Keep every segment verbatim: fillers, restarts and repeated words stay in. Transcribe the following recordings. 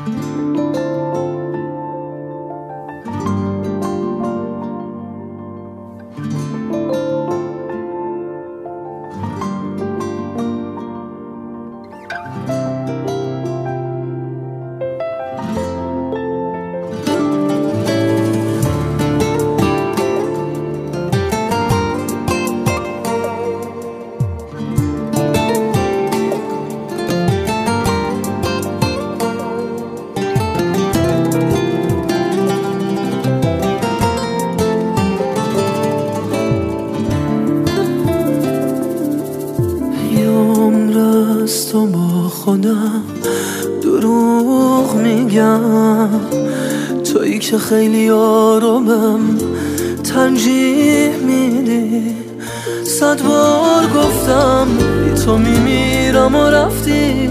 تو با خودم دروغ میگم، تویی که خیلی آرومم ترجیح میدی. صد بار گفتم بی تو میمیرم و رفتی،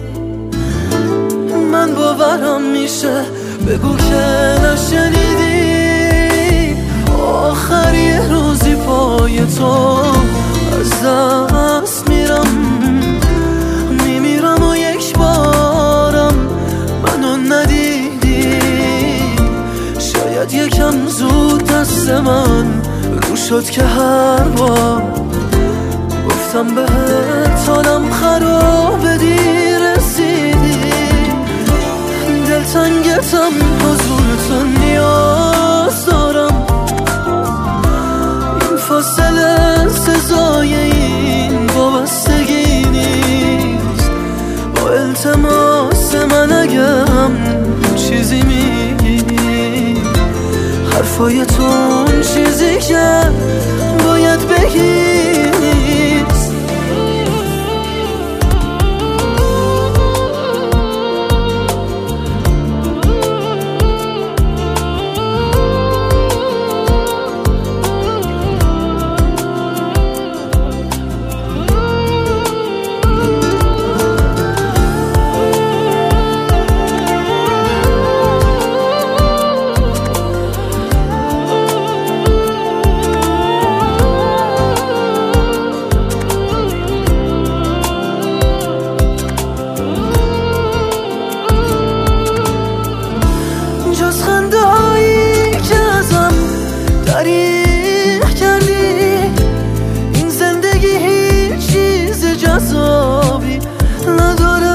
من باورم میشه بگو که نشنیدی. آخر یه روزی پای تو از دست میرم، میمیرم و یک بارم منو ندیدی. شاید یکم زود دست من رو شد که هر بار گفتم بهت حالم خرابه دیر رسیدی. دلتنگتم حضور تو نیاز دارم، این فاصله سزای این وابستگی نیست. با التماس من اگم چیزی میگی، حرفای تو اون چیزی که باید بگی نیست. جز خنده هایی که ازم دریغ کردی، این زندگی هیچ چیز جذابی نداره.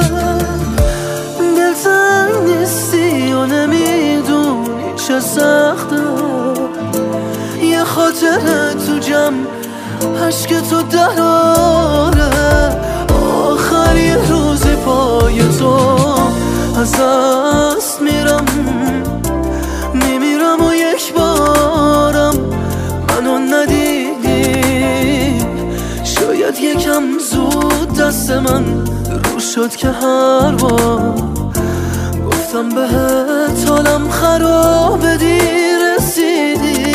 دلتنگ نیستی و نمیدونی چه سخته، یه خاطره تو جمع عشق تو دراره. آخر یه روزی پای تو از دست میرم، میمیرم و یک بارم منو ندیدی. شاید یکم زود دست من رو شد که هر بار گفتم بهت حالم خرابه دیر رسیدی.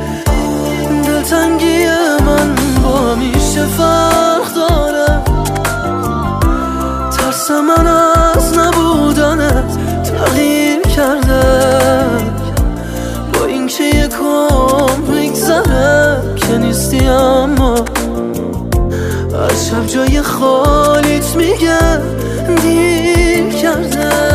دلتنگی من با میشه فرق داره، ترس من از نبودنت تغییر کرده. با اینکه یک عمر میگذره که نیستی، اما از شب جای خالیت میگه دیر کرده.